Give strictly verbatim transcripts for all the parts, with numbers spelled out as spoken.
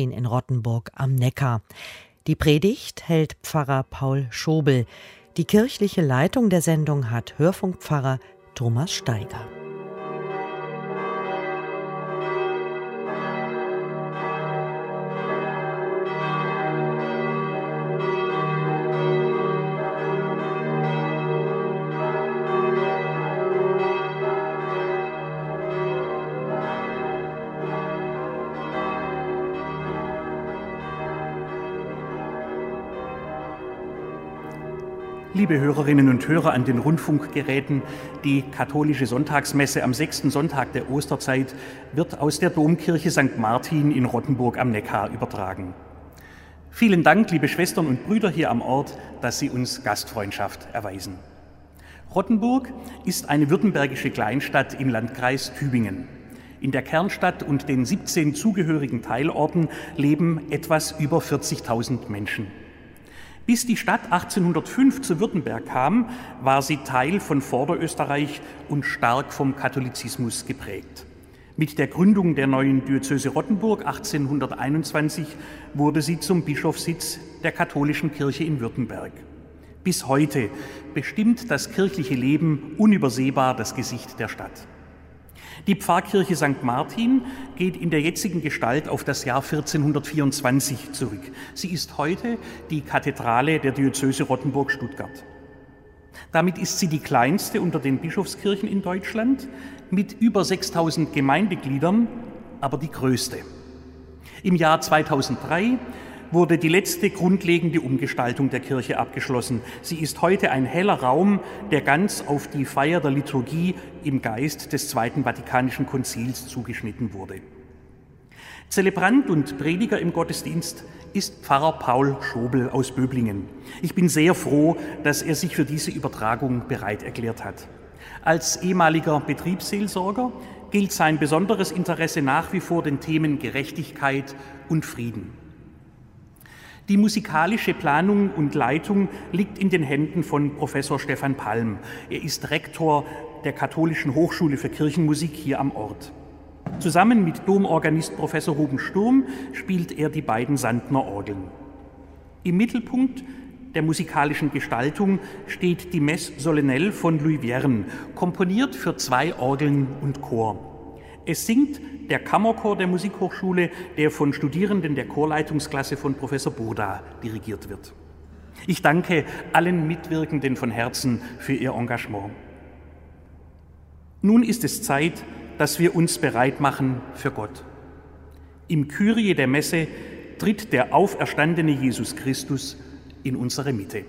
in Rottenburg am Neckar. Die Predigt hält Pfarrer Paul Schobel. Die kirchliche Leitung der Sendung hat Hörfunkpfarrer Thomas Steiger. Liebe Hörerinnen und Hörer an den Rundfunkgeräten, die katholische Sonntagsmesse am sechsten Sonntag der Osterzeit wird aus der Domkirche Sankt Martin in Rottenburg am Neckar übertragen. Vielen Dank, liebe Schwestern und Brüder hier am Ort, dass Sie uns Gastfreundschaft erweisen. Rottenburg ist eine württembergische Kleinstadt im Landkreis Tübingen. In der Kernstadt und den siebzehn zugehörigen Teilorten leben etwas über vierzigtausend Menschen. Bis die Stadt achtzehnhundertfünf zu Württemberg kam, war sie Teil von Vorderösterreich und stark vom Katholizismus geprägt. Mit der Gründung der neuen Diözese Rottenburg achtzehnhunderteinundzwanzig wurde sie zum Bischofssitz der katholischen Kirche in Württemberg. Bis heute bestimmt das kirchliche Leben unübersehbar das Gesicht der Stadt. Die Pfarrkirche Sankt Martin geht in der jetzigen Gestalt auf das Jahr vierzehnhundertvierundzwanzig zurück. Sie ist heute die Kathedrale der Diözese Rottenburg-Stuttgart. Damit ist sie die kleinste unter den Bischofskirchen in Deutschland, mit über sechstausend Gemeindegliedern, aber die größte. Im Jahr zweitausenddrei wurde die letzte grundlegende Umgestaltung der Kirche abgeschlossen. Sie ist heute ein heller Raum, der ganz auf die Feier der Liturgie im Geist des Zweiten Vatikanischen Konzils zugeschnitten wurde. Zelebrant und Prediger im Gottesdienst ist Pfarrer Paul Schobel aus Böblingen. Ich bin sehr froh, dass er sich für diese Übertragung bereit erklärt hat. Als ehemaliger Betriebsseelsorger gilt sein besonderes Interesse nach wie vor den Themen Gerechtigkeit und Frieden. Die musikalische Planung und Leitung liegt in den Händen von Professor Stefan Palm. Er ist Rektor der Katholischen Hochschule für Kirchenmusik hier am Ort. Zusammen mit Domorganist Professor Ruben Sturm spielt er die beiden Sandner Orgeln. Im Mittelpunkt der musikalischen Gestaltung steht die Messe Solennelle von Louis Vierne, komponiert für zwei Orgeln und Chor. Es singt der Kammerchor der Musikhochschule, der von Studierenden der Chorleitungsklasse von Professor Burda dirigiert wird. Ich danke allen Mitwirkenden von Herzen für ihr Engagement. Nun ist es Zeit, dass wir uns bereit machen für Gott. Im Kyrie der Messe tritt der auferstandene Jesus Christus in unsere Mitte.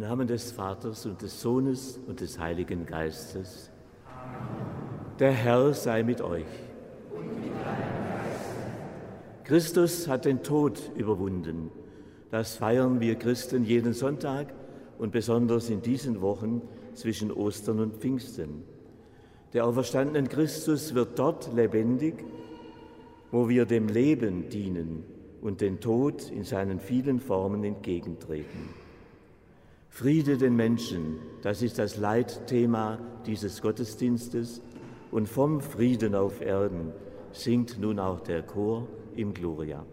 Namen des Vaters und des Sohnes und des Heiligen Geistes. Der Herr sei mit euch. Christus hat den Tod überwunden. Das feiern wir Christen jeden Sonntag und besonders in diesen Wochen zwischen Ostern und Pfingsten. Der auferstandene Christus wird dort lebendig, wo wir dem Leben dienen und den Tod in seinen vielen Formen entgegentreten. Friede den Menschen, das ist das Leitthema dieses Gottesdienstes, und vom Frieden auf Erden singt nun auch der Chor im Gloria.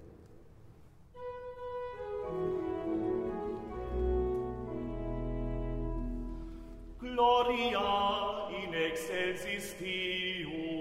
Gloria in excelsis Deo.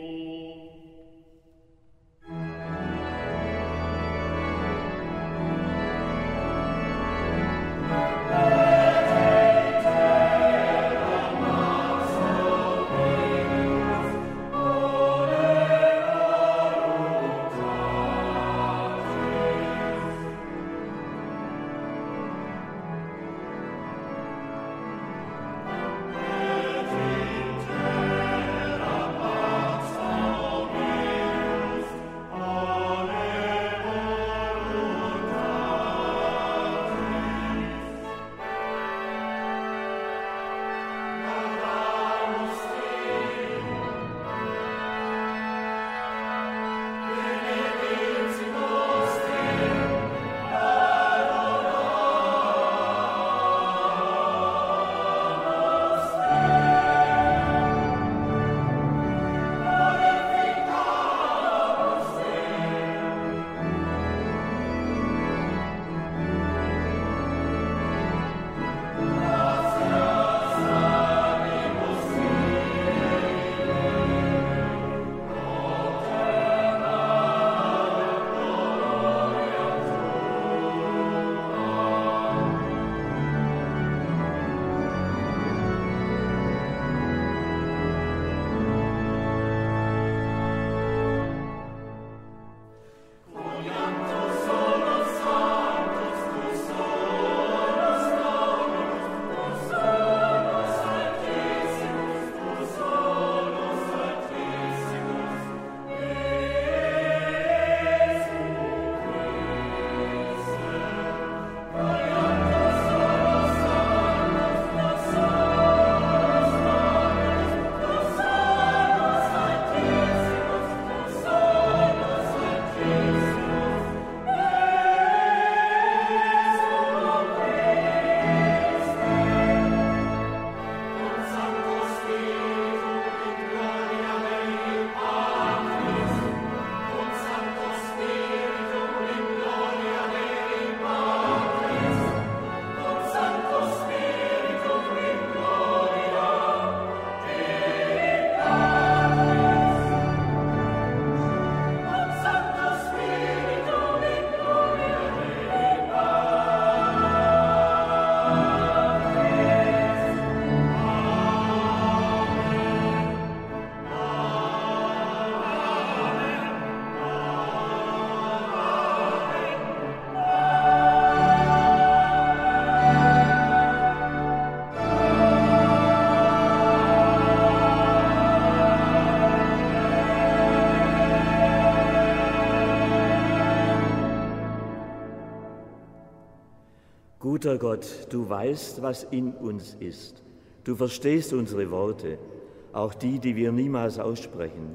Guter Gott, du weißt, was in uns ist. Du verstehst unsere Worte, auch die, die wir niemals aussprechen.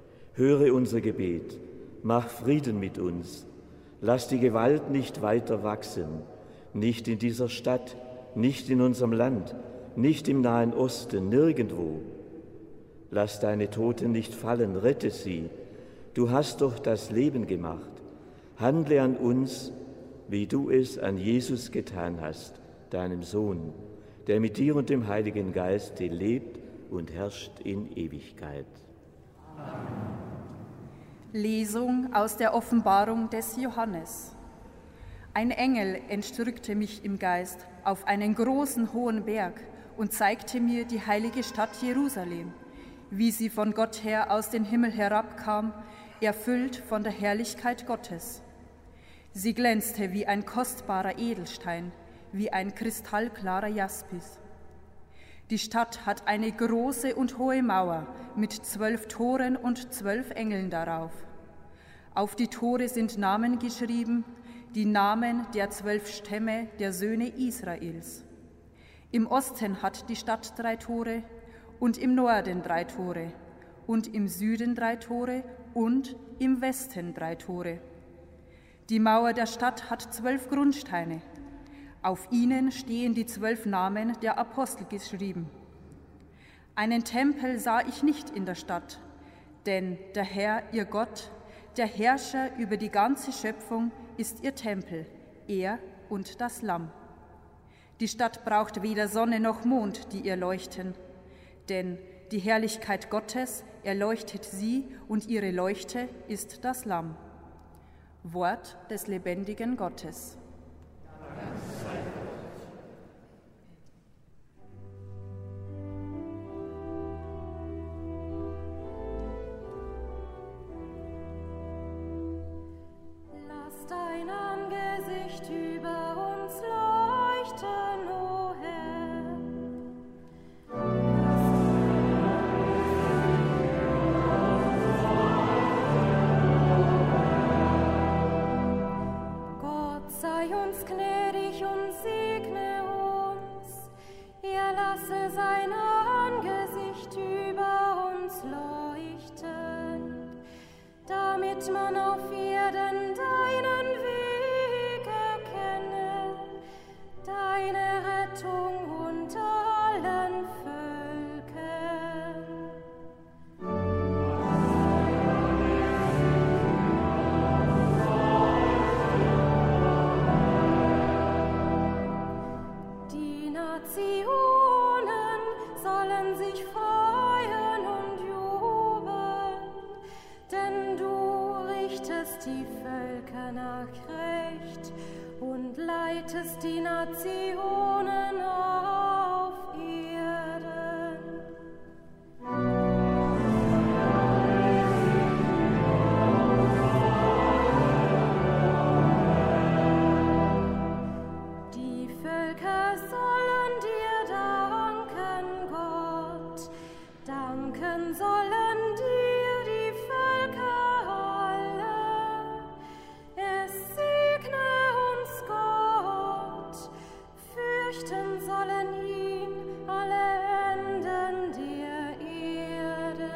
Höre unser Gebet, mach Frieden mit uns. Lass die Gewalt nicht weiter wachsen, nicht in dieser Stadt, nicht in unserem Land, nicht im Nahen Osten, nirgendwo. Lass deine Toten nicht fallen, rette sie. Du hast doch das Leben gemacht. Handle an uns, wie du es an Jesus getan hast, deinem Sohn, der mit dir und dem Heiligen Geist lebt und herrscht in Ewigkeit. Amen. Lesung aus der Offenbarung des Johannes. Ein Engel entrückte mich im Geist auf einen großen hohen Berg und zeigte mir die heilige Stadt Jerusalem, wie sie von Gott her aus dem Himmel herabkam, erfüllt von der Herrlichkeit Gottes. Sie glänzte wie ein kostbarer Edelstein, wie ein kristallklarer Jaspis. Die Stadt hat eine große und hohe Mauer mit zwölf Toren und zwölf Engeln darauf. Auf die Tore sind Namen geschrieben, die Namen der zwölf Stämme der Söhne Israels. Im Osten hat die Stadt drei Tore und im Norden drei Tore und im Süden drei Tore und im Westen drei Tore. Die Mauer der Stadt hat zwölf Grundsteine. Auf ihnen stehen die zwölf Namen der Apostel geschrieben. Einen Tempel sah ich nicht in der Stadt, denn der Herr, ihr Gott, der Herrscher über die ganze Schöpfung, ist ihr Tempel, er und das Lamm. Die Stadt braucht weder Sonne noch Mond, die ihr leuchten, denn die Herrlichkeit Gottes erleuchtet sie und ihre Leuchte ist das Lamm. Wort des lebendigen Gottes. Dein Angesicht über uns leuchten, o Herr. Gott sei uns gnädig und segne uns. Er lasse sein Angesicht über uns leuchten, damit man auf Erden deinen Weg erkenne, deine Rettung unter allen Völkern. Die Nationen sollen sich freuen und jubeln, denn du richtest die Völker nach Recht und leitest die Nationen auf Erden. Die Völker sollen dir danken, Gott, danken sollen dir die Völker alle. Es segne uns Gott, fürchten sollen ihn alle Enden der Erde.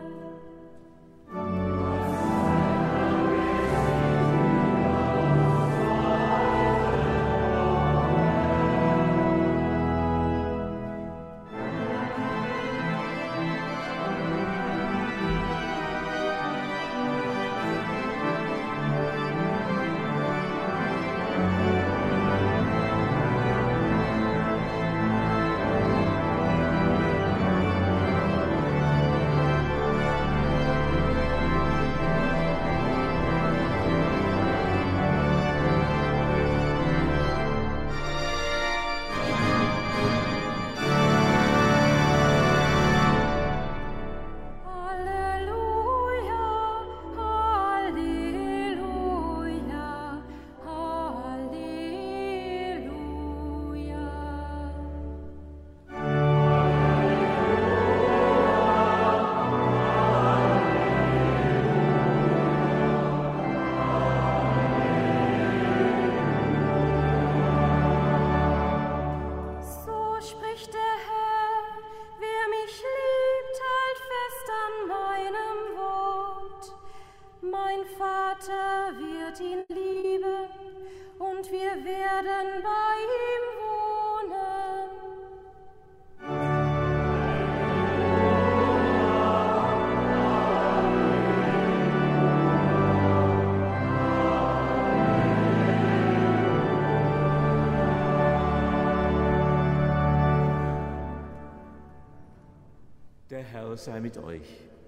Der Herr sei mit euch.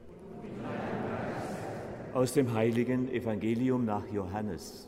Aus dem heiligen Evangelium nach Johannes.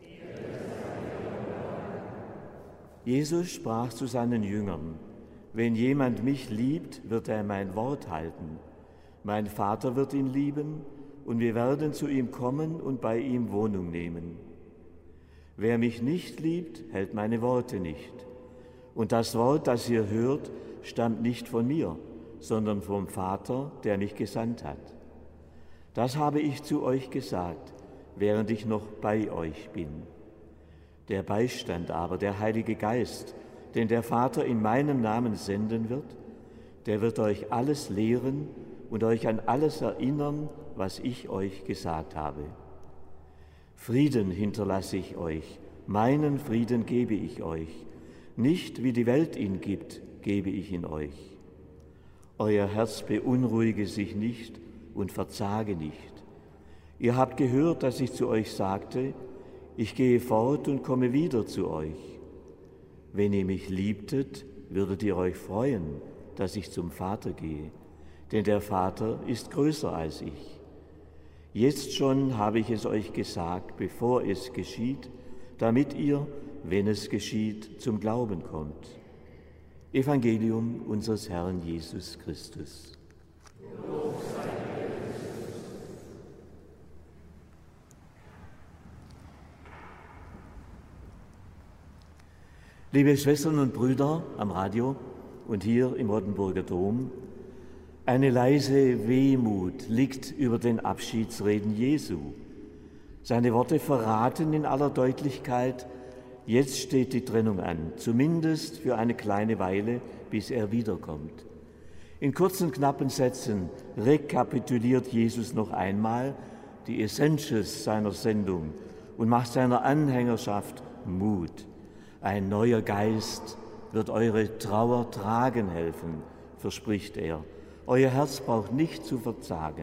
Jesus sprach zu seinen Jüngern: Wenn jemand mich liebt, wird er mein Wort halten. Mein Vater wird ihn lieben, und wir werden zu ihm kommen und bei ihm Wohnung nehmen. Wer mich nicht liebt, hält meine Worte nicht. Und das Wort, das ihr hört, stammt nicht von mir, sondern vom Vater, der mich gesandt hat. Das habe ich zu euch gesagt, während ich noch bei euch bin. Der Beistand aber, der Heilige Geist, den der Vater in meinem Namen senden wird, der wird euch alles lehren und euch an alles erinnern, was ich euch gesagt habe. Frieden hinterlasse ich euch, meinen Frieden gebe ich euch. Nicht wie die Welt ihn gibt, gebe ich ihn euch. Euer Herz beunruhige sich nicht und verzage nicht. Ihr habt gehört, dass ich zu euch sagte, ich gehe fort und komme wieder zu euch. Wenn ihr mich liebtet, würdet ihr euch freuen, dass ich zum Vater gehe, denn der Vater ist größer als ich. Jetzt schon habe ich es euch gesagt, bevor es geschieht, damit ihr, wenn es geschieht, zum Glauben kommt. Evangelium unseres Herrn Jesus Christus. Liebe Schwestern und Brüder am Radio und hier im Rottenburger Dom, eine leise Wehmut liegt über den Abschiedsreden Jesu. Seine Worte verraten in aller Deutlichkeit, jetzt steht die Trennung an, zumindest für eine kleine Weile, bis er wiederkommt. In kurzen, knappen Sätzen rekapituliert Jesus noch einmal die Essentials seiner Sendung und macht seiner Anhängerschaft Mut. Ein neuer Geist wird eure Trauer tragen helfen, verspricht er. Euer Herz braucht nicht zu verzagen.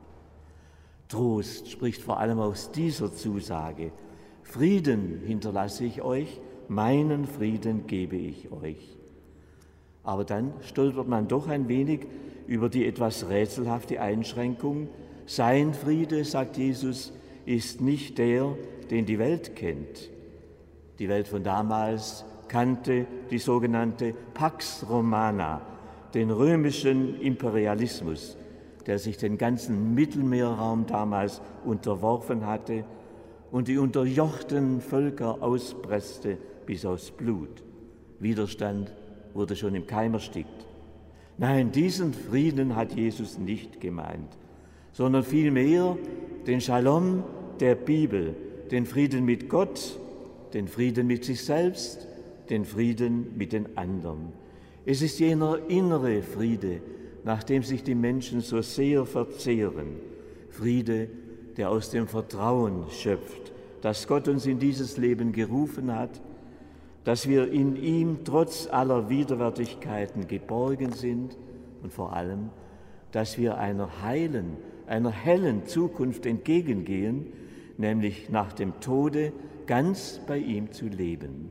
Trost spricht vor allem aus dieser Zusage. Frieden hinterlasse ich euch, meinen Frieden gebe ich euch. Aber dann stolpert man doch ein wenig über die etwas rätselhafte Einschränkung. Sein Friede, sagt Jesus, ist nicht der, den die Welt kennt. Die Welt von damals kannte die sogenannte Pax Romana, den römischen Imperialismus, der sich den ganzen Mittelmeerraum damals unterworfen hatte und die unterjochten Völker auspresste bis aufs Blut. Widerstand wurde schon im Keim erstickt. Nein, diesen Frieden hat Jesus nicht gemeint, sondern vielmehr den Shalom der Bibel, den Frieden mit Gott, den Frieden mit sich selbst, den Frieden mit den anderen. Es ist jener innere Friede, nach dem sich die Menschen so sehr verzehren. Friede, der aus dem Vertrauen schöpft, dass Gott uns in dieses Leben gerufen hat, dass wir in ihm trotz aller Widerwärtigkeiten geborgen sind und vor allem, dass wir einer heilen, einer hellen Zukunft entgegengehen, nämlich nach dem Tode ganz bei ihm zu leben.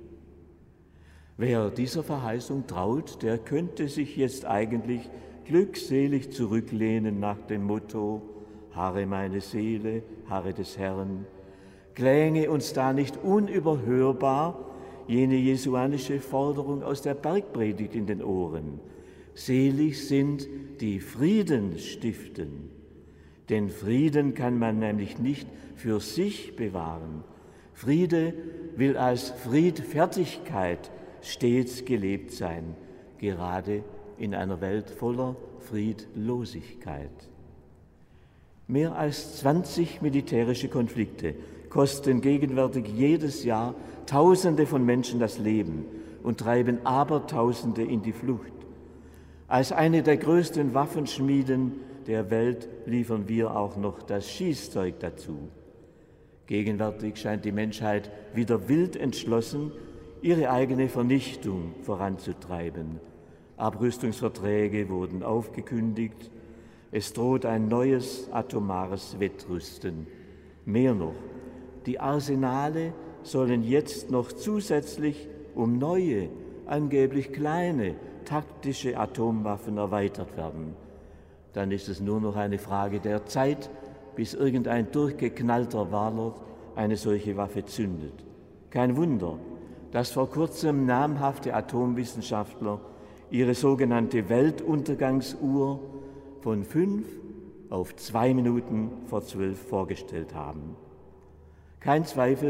Wer dieser Verheißung traut, der könnte sich jetzt eigentlich glückselig zurücklehnen nach dem Motto: Harre meine Seele, harre des Herrn. Klänge uns da nicht unüberhörbar jene jesuanische Forderung aus der Bergpredigt in den Ohren: Selig sind, die Frieden stiften. Denn Frieden kann man nämlich nicht für sich bewahren. Friede will als Friedfertigkeit stets gelebt sein, gerade in einer Welt voller Friedlosigkeit. Mehr als zwanzig militärische Konflikte kosten gegenwärtig jedes Jahr Tausende von Menschen das Leben und treiben Abertausende in die Flucht. Als eine der größten Waffenschmieden der Welt liefern wir auch noch das Schießzeug dazu. Gegenwärtig scheint die Menschheit wieder wild entschlossen, ihre eigene Vernichtung voranzutreiben. Abrüstungsverträge wurden aufgekündigt. Es droht ein neues atomares Wettrüsten. Mehr noch, die Arsenale sollen jetzt noch zusätzlich um neue, angeblich kleine, taktische Atomwaffen erweitert werden. Dann ist es nur noch eine Frage der Zeit, bis irgendein durchgeknallter Warlord eine solche Waffe zündet. Kein Wunder, dass vor kurzem namhafte Atomwissenschaftler ihre sogenannte Weltuntergangsuhr von fünf auf zwei Minuten vor zwölf vorgestellt haben. Kein Zweifel,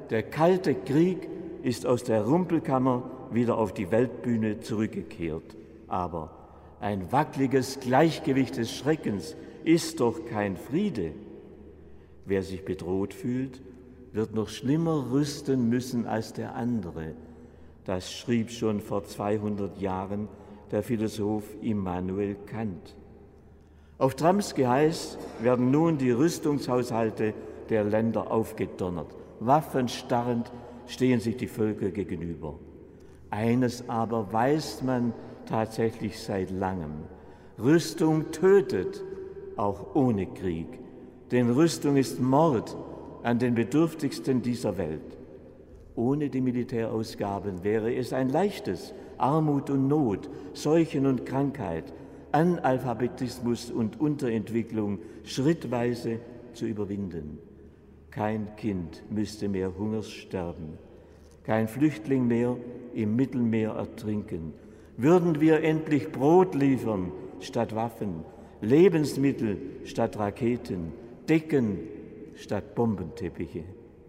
Der kalte Krieg ist aus der Rumpelkammer wieder auf die Weltbühne zurückgekehrt. Aber ein wackeliges Gleichgewicht des Schreckens ist doch kein Friede. Wer sich bedroht fühlt, wird noch schlimmer rüsten müssen als der andere. Das schrieb schon vor zweihundert Jahren der Philosoph Immanuel Kant. Auf Trumps Geheiß werden nun die Rüstungshaushalte der Länder aufgedonnert. Waffenstarrend stehen sich die Völker gegenüber. Eines aber weiß man tatsächlich seit langem: Rüstung tötet, auch ohne Krieg. Denn Rüstung ist Mord an den Bedürftigsten dieser Welt. Ohne die Militärausgaben wäre es ein leichtes, Armut und Not, Seuchen und Krankheit, Analphabetismus und Unterentwicklung schrittweise zu überwinden. Kein Kind müsste mehr Hungers sterben, kein Flüchtling mehr im Mittelmeer ertrinken. Würden wir endlich Brot liefern statt Waffen, Lebensmittel statt Raketen, Decken statt Bombenteppiche.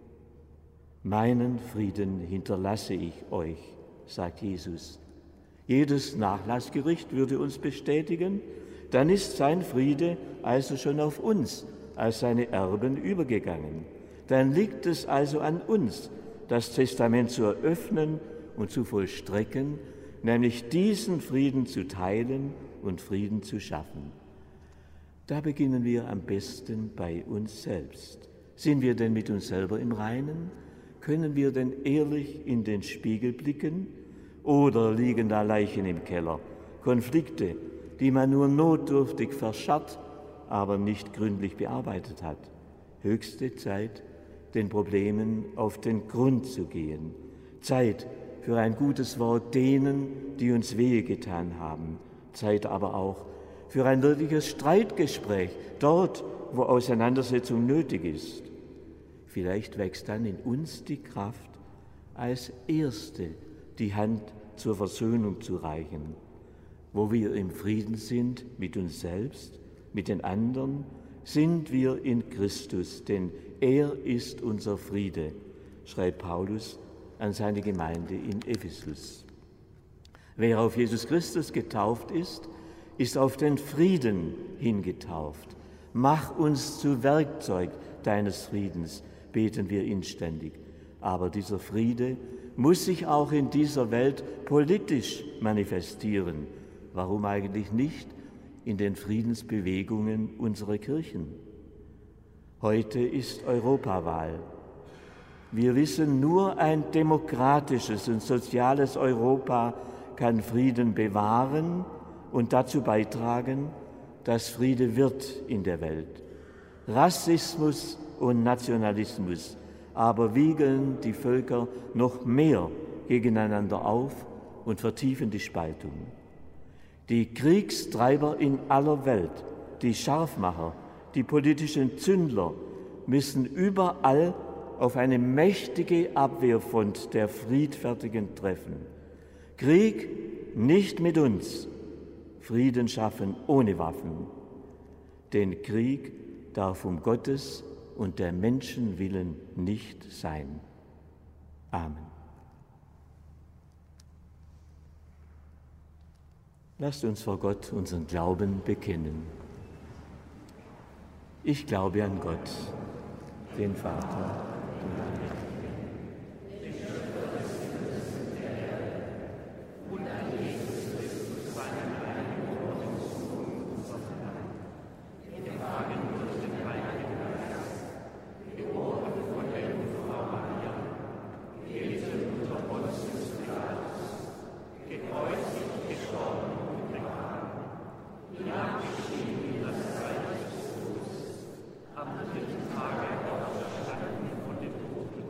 Meinen Frieden hinterlasse ich euch, sagt Jesus. Jedes Nachlassgericht würde uns bestätigen, dann ist sein Friede also schon auf uns als seine Erben übergegangen. Dann liegt es also an uns, das Testament zu eröffnen und zu vollstrecken, nämlich diesen Frieden zu teilen und Frieden zu schaffen. Da beginnen wir am besten bei uns selbst. Sind wir denn mit uns selber im Reinen? Können wir denn ehrlich in den Spiegel blicken? Oder liegen da Leichen im Keller, Konflikte, die man nur notdürftig verscharrt, aber nicht gründlich bearbeitet hat? Höchste Zeit, den Problemen auf den Grund zu gehen. Zeit für ein gutes Wort denen, die uns wehe getan haben. Zeit aber auch für ein wirkliches Streitgespräch, dort, wo Auseinandersetzung nötig ist. Vielleicht wächst dann in uns die Kraft, als Erste die Hand zur Versöhnung zu reichen, wo wir im Frieden sind mit uns selbst, mit den anderen, sind wir in Christus, denn er ist unser Friede, schreibt Paulus an seine Gemeinde in Ephesus. Wer auf Jesus Christus getauft ist, ist auf den Frieden hingetauft. Mach uns zu Werkzeug deines Friedens, beten wir inständig. Aber dieser Friede muss sich auch in dieser Welt politisch manifestieren. Warum eigentlich nicht in den Friedensbewegungen unserer Kirchen? Heute ist Europawahl. Wir wissen, nur ein demokratisches und soziales Europa kann Frieden bewahren und dazu beitragen, dass Friede wird in der Welt. Rassismus und Nationalismus aber wiegeln die Völker noch mehr gegeneinander auf und vertiefen die Spaltung. Die Kriegstreiber in aller Welt, die Scharfmacher, die politischen Zündler müssen überall auf eine mächtige Abwehrfront der Friedfertigen treffen. Krieg nicht mit uns, Frieden schaffen ohne Waffen. Denn Krieg darf um Gottes und der Menschen willen nicht sein. Amen. Lasst uns vor Gott unseren Glauben bekennen. Ich glaube an Gott, den Vater, am dritten Tage auferstanden von den Toten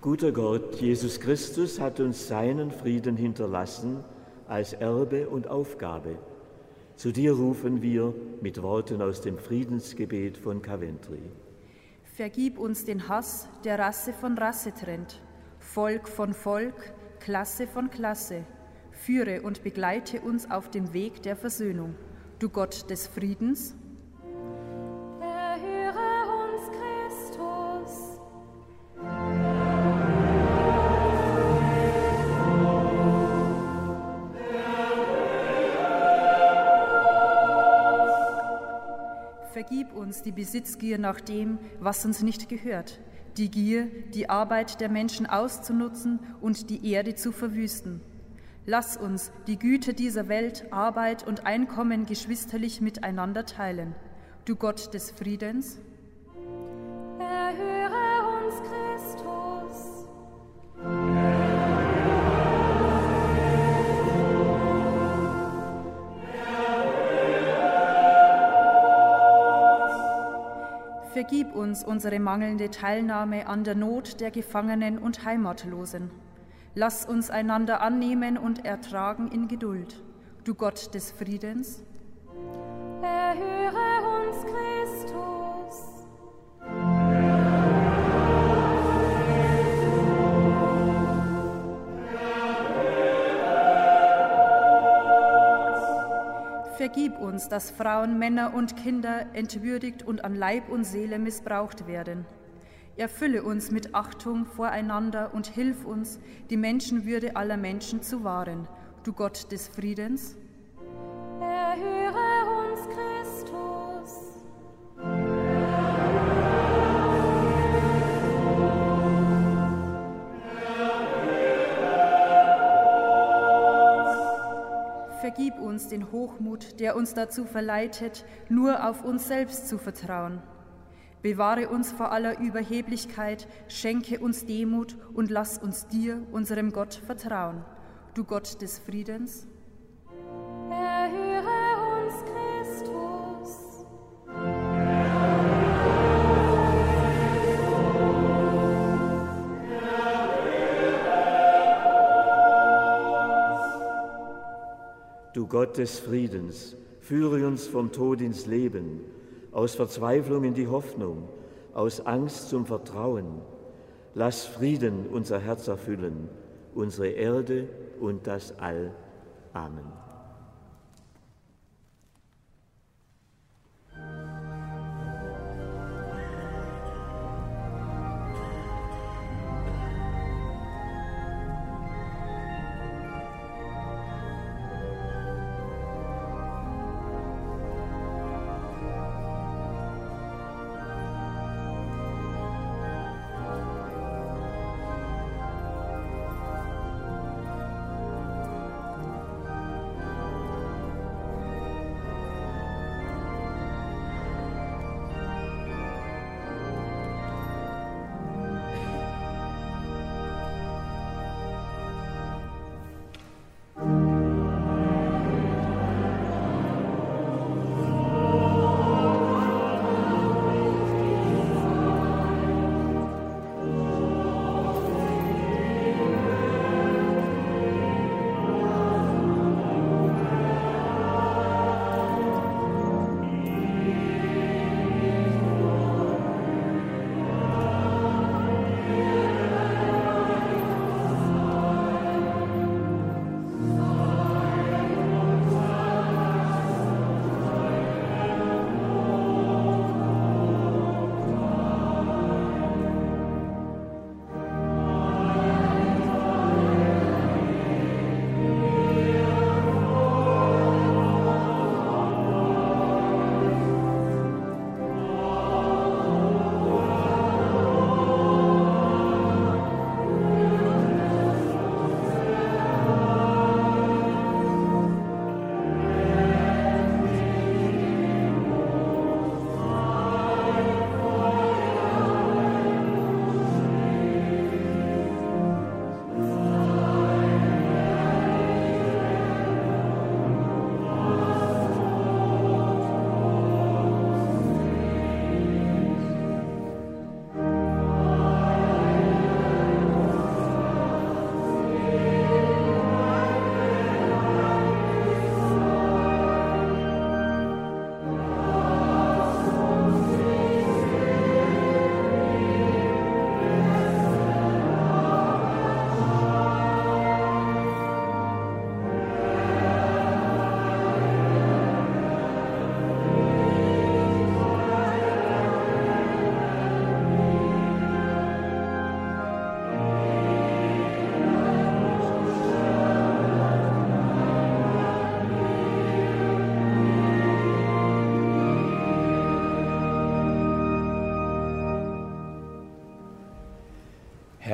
Guter Gott, Jesus Christus hat uns seinen Frieden hinterlassen als Erbe und Aufgabe. Zu dir rufen wir mit Worten aus dem Friedensgebet von Coventry. Vergib uns den Hass, der Rasse von Rasse trennt, Volk von Volk, Klasse von Klasse. Führe und begleite uns auf dem Weg der Versöhnung. Du Gott des Friedens, erhöre uns, Christus. Vergib uns die Besitzgier nach dem, was uns nicht gehört, die Gier, die Arbeit der Menschen auszunutzen und die Erde zu verwüsten. Lass uns die Güter dieser Welt, Arbeit und Einkommen geschwisterlich miteinander teilen. Du Gott des Friedens, erhöre uns, Christus. vergib uns unsere mangelnde Teilnahme an der Not der Gefangenen und Heimatlosen. Lass uns einander annehmen und ertragen in Geduld. Du Gott des Friedens, erhöre uns, Christus. vergib uns, dass Frauen, Männer und Kinder entwürdigt und an Leib und Seele missbraucht werden. Erfülle uns mit Achtung voreinander und hilf uns, die Menschenwürde aller Menschen zu wahren. Du Gott des Friedens, erhöre uns, Christus. vergib uns den Hochmut, der uns dazu verleitet, nur auf uns selbst zu vertrauen. Bewahre uns vor aller Überheblichkeit, schenke uns Demut und lass uns dir, unserem Gott, vertrauen. Du Gott des Friedens, erhöre uns, Christus. Du Gott des Friedens, führe uns vom Tod ins Leben, aus Verzweiflung in die Hoffnung, aus Angst zum Vertrauen. Lass Frieden unser Herz erfüllen, unsere Erde und das All. Amen.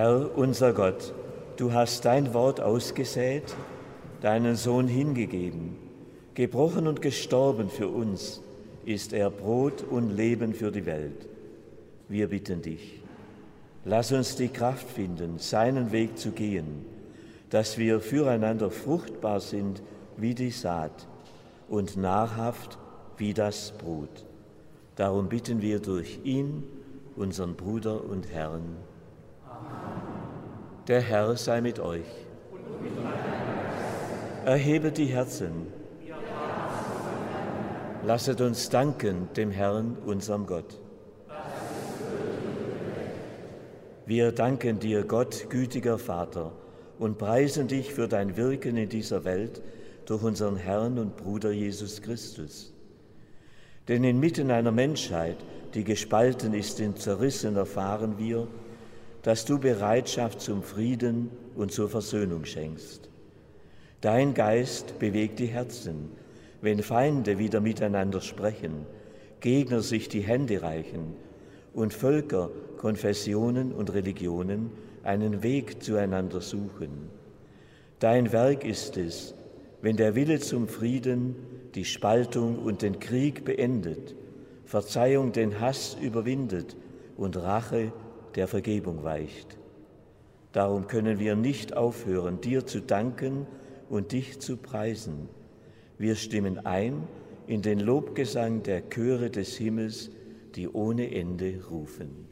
Herr unser Gott, du hast dein Wort ausgesät, deinen Sohn hingegeben. Gebrochen und gestorben für uns ist er Brot und Leben für die Welt. Wir bitten dich, lass uns die Kraft finden, seinen Weg zu gehen, dass wir füreinander fruchtbar sind wie die Saat und nahrhaft wie das Brot. Darum bitten wir durch ihn, unseren Bruder und Herrn. Der Herr sei mit euch. Erhebet die Herzen. Lasset uns danken dem Herrn, unserem Gott. Wir danken dir, Gott, gütiger Vater, und preisen dich für dein Wirken in dieser Welt durch unseren Herrn und Bruder Jesus Christus. Denn inmitten einer Menschheit, die gespalten ist und zerrissen, erfahren wir, dass du Bereitschaft zum Frieden und zur Versöhnung schenkst. Dein Geist bewegt die Herzen, wenn Feinde wieder miteinander sprechen, Gegner sich die Hände reichen und Völker, Konfessionen und Religionen einen Weg zueinander suchen. Dein Werk ist es, wenn der Wille zum Frieden die Spaltung und den Krieg beendet, Verzeihung den Hass überwindet und Rache der Vergebung weicht. Darum können wir nicht aufhören, dir zu danken und dich zu preisen. Wir stimmen ein in den Lobgesang der Chöre des Himmels, die ohne Ende rufen.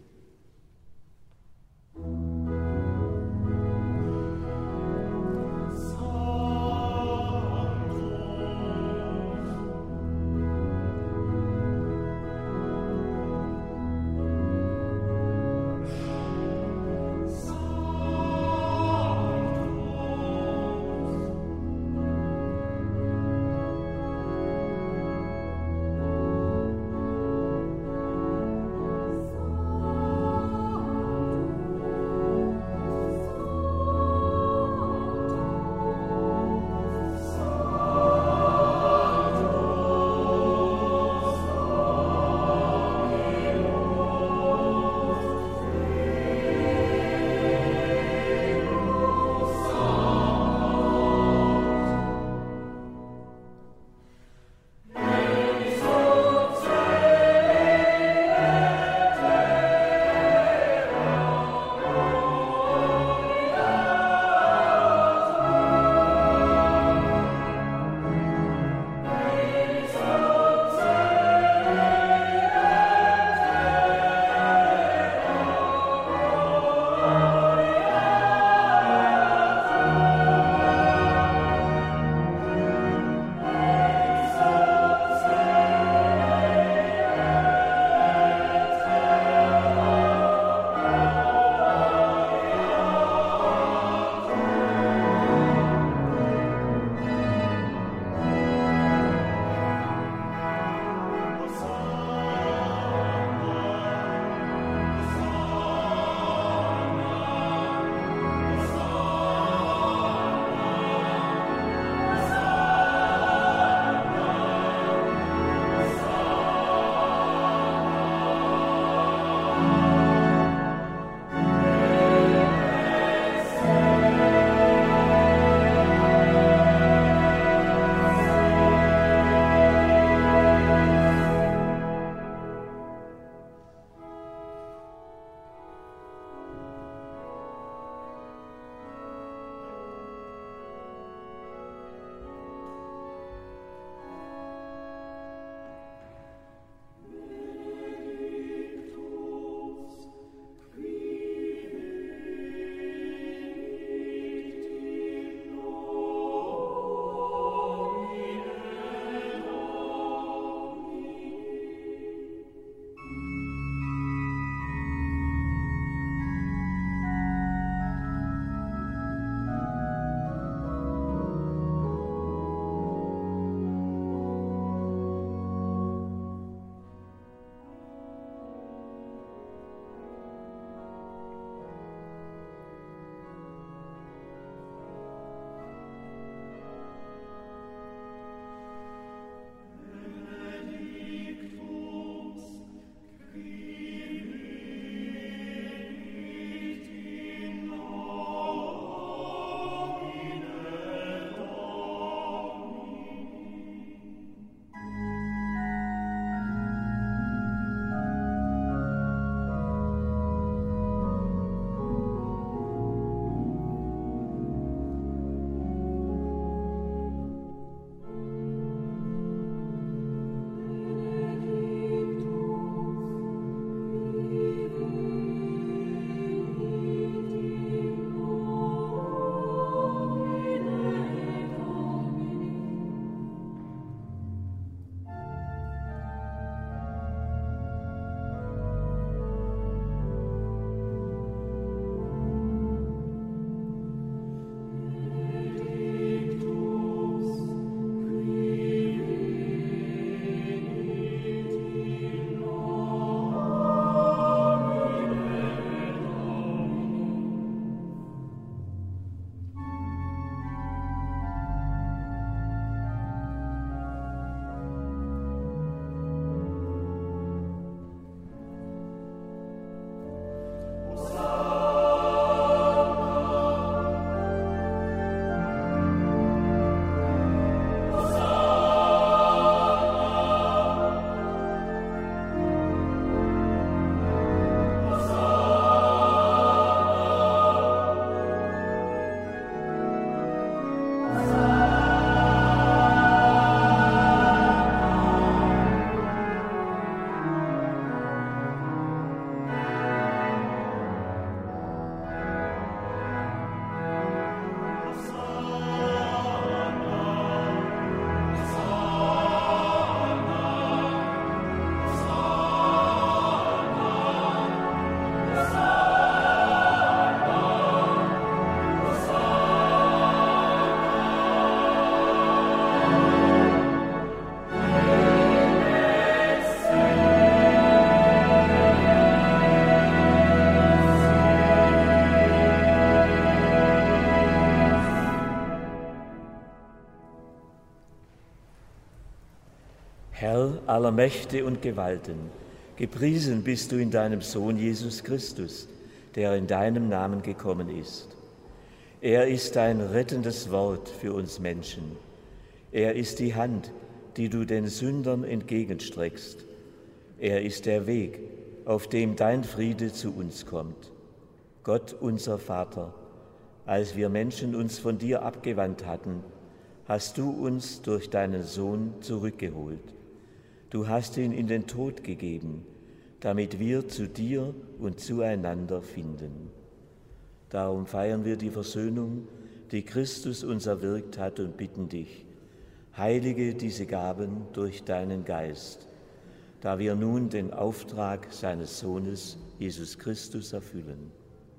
Herr aller Mächte und Gewalten, gepriesen bist du in deinem Sohn Jesus Christus, der in deinem Namen gekommen ist. Er ist ein rettendes Wort für uns Menschen. Er ist die Hand, die du den Sündern entgegenstreckst. Er ist der Weg, auf dem dein Friede zu uns kommt. Gott, unser Vater, als wir Menschen uns von dir abgewandt hatten, hast du uns durch deinen Sohn zurückgeholt. Du hast ihn in den Tod gegeben, damit wir zu dir und zueinander finden. Darum feiern wir die Versöhnung, die Christus uns erwirkt hat, und bitten dich, heilige diese Gaben durch deinen Geist, da wir nun den Auftrag seines Sohnes, Jesus Christus, erfüllen.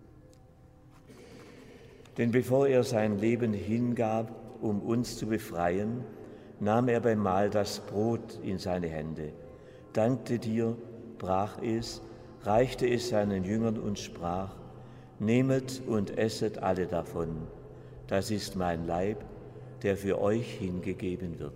Denn bevor er sein Leben hingab, um uns zu befreien, nahm er beim Mahl das Brot in seine Hände, dankte dir, brach es, reichte es seinen Jüngern und sprach: Nehmet und esset alle davon, das ist mein Leib, der für euch hingegeben wird.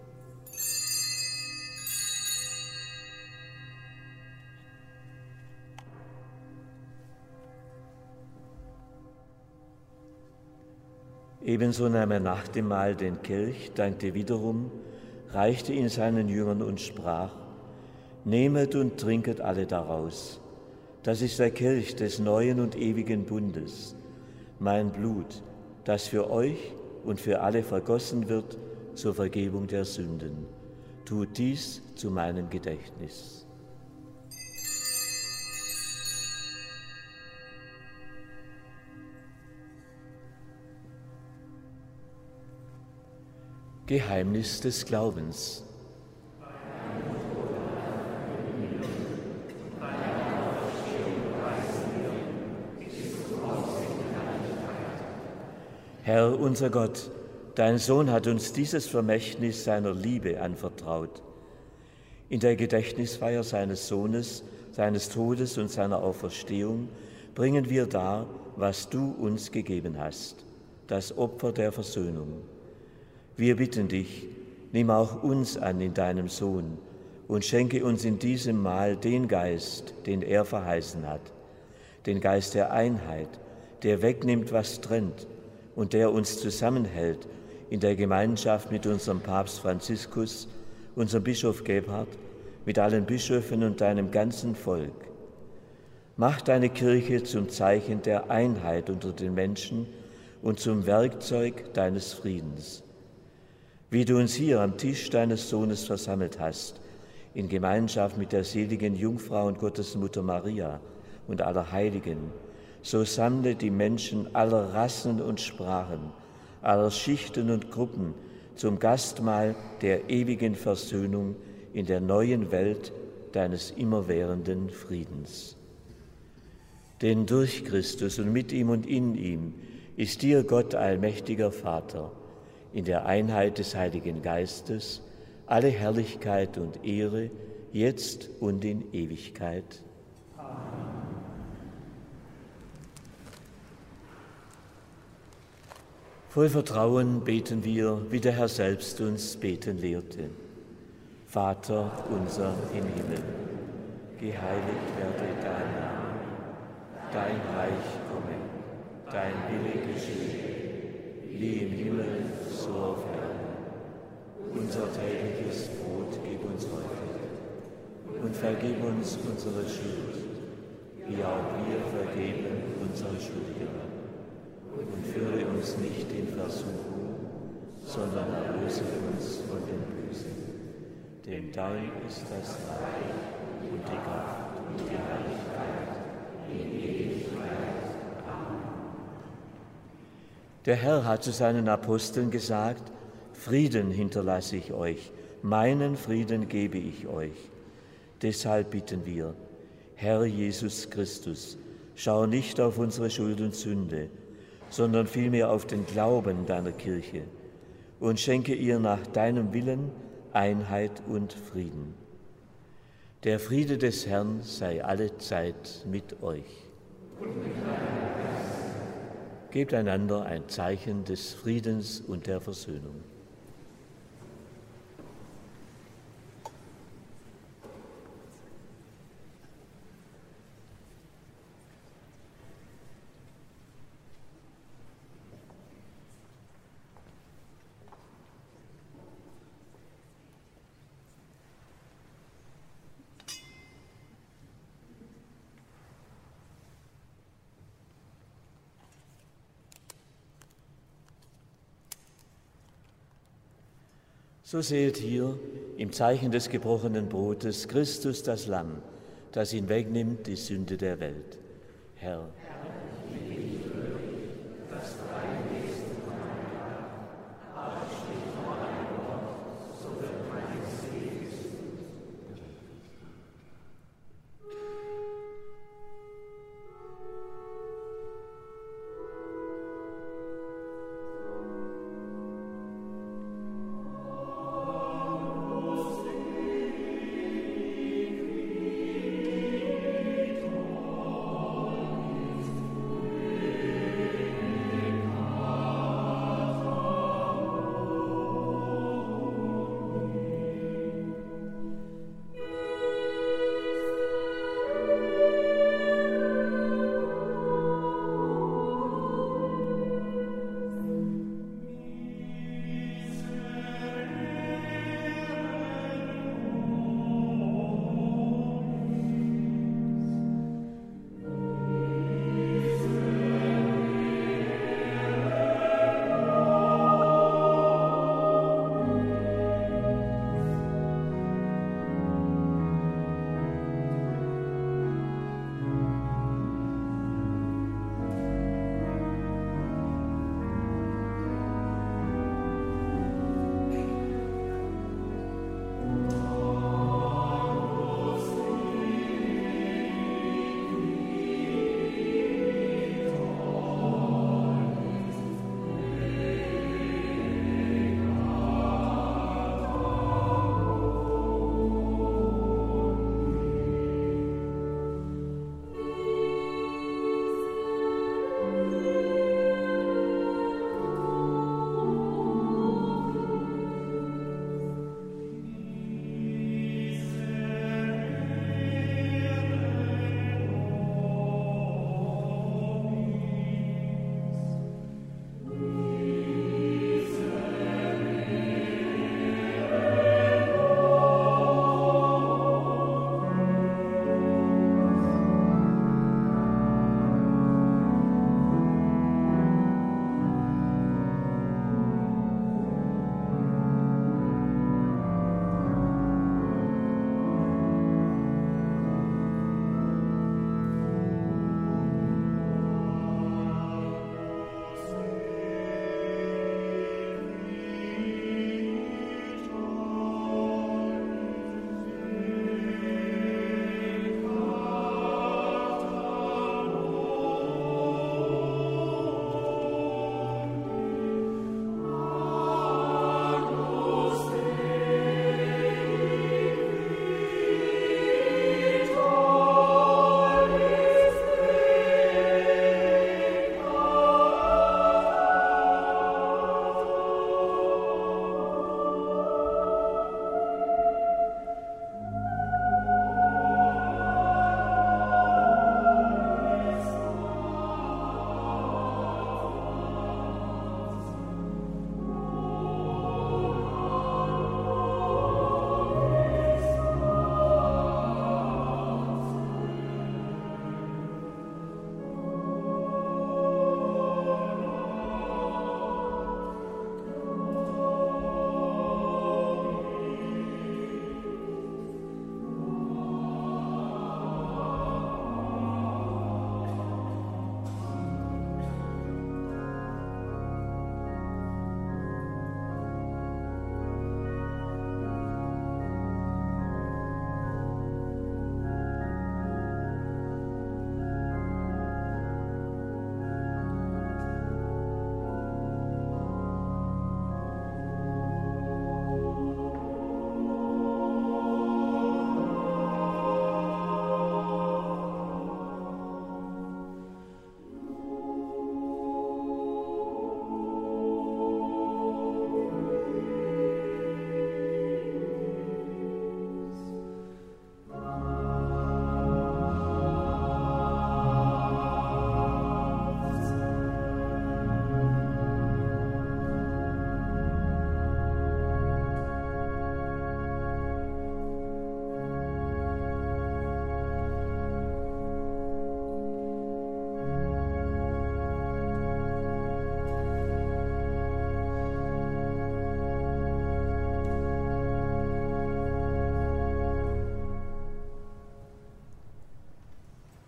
Ebenso nahm er nach dem Mahl den Kelch, dankte wiederum, reichte ihn seinen Jüngern und sprach: Nehmet und trinket alle daraus. Das ist der Kelch des neuen und ewigen Bundes, mein Blut, das für euch und für alle vergossen wird zur Vergebung der Sünden. Tut dies zu meinem Gedächtnis. Geheimnis des Glaubens. Herr, unser Gott, dein Sohn hat uns dieses Vermächtnis seiner Liebe anvertraut. In der Gedächtnisfeier seines Sohnes, seines Todes und seiner Auferstehung bringen wir dar, was du uns gegeben hast, das Opfer der Versöhnung. Wir bitten dich, nimm auch uns an in deinem Sohn und schenke uns in diesem Mahl den Geist, den er verheißen hat, den Geist der Einheit, der wegnimmt, was trennt und der uns zusammenhält in der Gemeinschaft mit unserem Papst Franziskus, unserem Bischof Gebhard, mit allen Bischöfen und deinem ganzen Volk. Mach deine Kirche zum Zeichen der Einheit unter den Menschen und zum Werkzeug deines Friedens. Wie du uns hier am Tisch deines Sohnes versammelt hast, in Gemeinschaft mit der seligen Jungfrau und Gottesmutter Maria und aller Heiligen, so sammle die Menschen aller Rassen und Sprachen, aller Schichten und Gruppen zum Gastmahl der ewigen Versöhnung in der neuen Welt deines immerwährenden Friedens. Denn durch Christus und mit ihm und in ihm ist dir Gott, allmächtiger Vater, in der Einheit des Heiligen Geistes, alle Herrlichkeit und Ehre, jetzt und in Ewigkeit. Amen. Voll Vertrauen beten wir, wie der Herr selbst uns beten lehrte. Vater unser im Himmel, geheiligt werde dein Name, dein Reich komme, dein Wille geschehe, wie im Himmel, so auf Erden. Unser tägliches Brot gib uns heute und vergib uns unsere Schuld, wie auch wir vergeben unsere Schuldigen. Und führe uns nicht in Versuchung, sondern erlöse uns von dem Bösen. Denn dein ist das Reich und die Kraft und die Herrlichkeit in Ewigkeit. Amen. Der Herr hat zu seinen Aposteln gesagt: Frieden hinterlasse ich euch, meinen Frieden gebe ich euch. Deshalb bitten wir, Herr Jesus Christus, schau nicht auf unsere Schuld und Sünde, sondern vielmehr auf den Glauben deiner Kirche und schenke ihr nach deinem Willen Einheit und Frieden. Der Friede des Herrn sei allezeit mit euch. Gebt einander ein Zeichen des Friedens und der Versöhnung. So seht hier im Zeichen des gebrochenen Brotes Christus das Lamm, das hinwegnimmt die Sünde der Welt. Herr,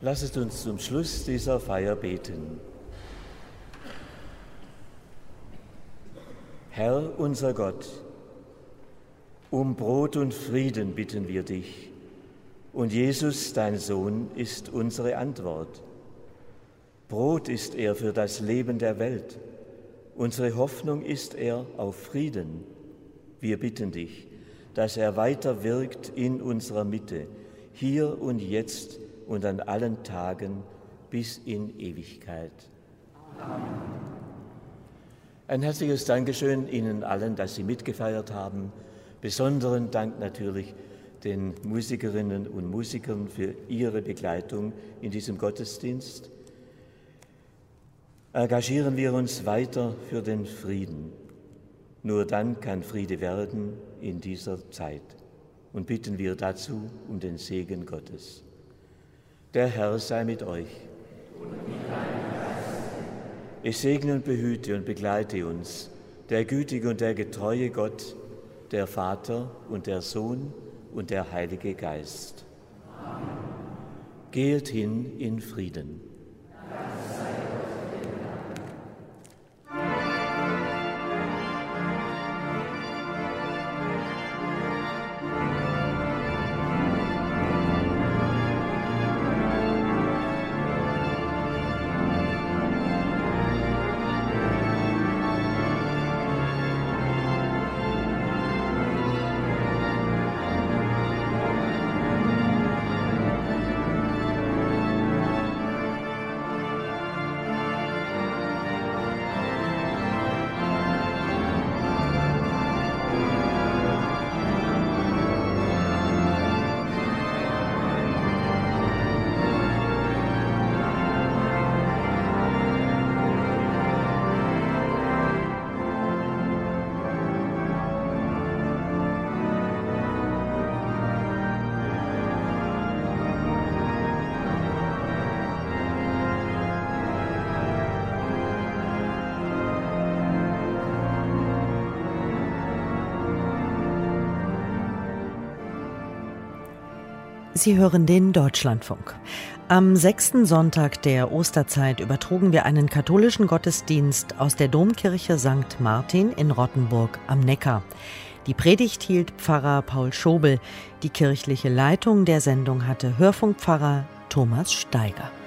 Lasset uns zum Schluss dieser Feier beten. Herr, unser Gott, um Brot und Frieden bitten wir dich, und Jesus, dein Sohn, ist unsere Antwort. Brot ist er für das Leben der Welt, unsere Hoffnung ist er auf Frieden. Wir bitten dich, dass er weiter wirkt in unserer Mitte, hier und jetzt und an allen Tagen bis in Ewigkeit. Amen. Ein herzliches Dankeschön Ihnen allen, dass Sie mitgefeiert haben. Besonderen Dank natürlich den Musikerinnen und Musikern für ihre Begleitung in diesem Gottesdienst. Engagieren wir uns weiter für den Frieden. Nur dann kann Friede werden in dieser Zeit. Und bitten wir dazu um den Segen Gottes. Der Herr sei mit euch. Es segne und behüte und begleite uns der gütige und der getreue Gott, der Vater und der Sohn und der Heilige Geist. Amen. Geht hin in Frieden. Sie hören den Deutschlandfunk. Am sechsten Sonntag der Osterzeit übertrugen wir einen katholischen Gottesdienst aus der Domkirche Sankt Martin in Rottenburg am Neckar. Die Predigt hielt Pfarrer Paul Schobel. Die kirchliche Leitung der Sendung hatte Hörfunkpfarrer Thomas Steiger.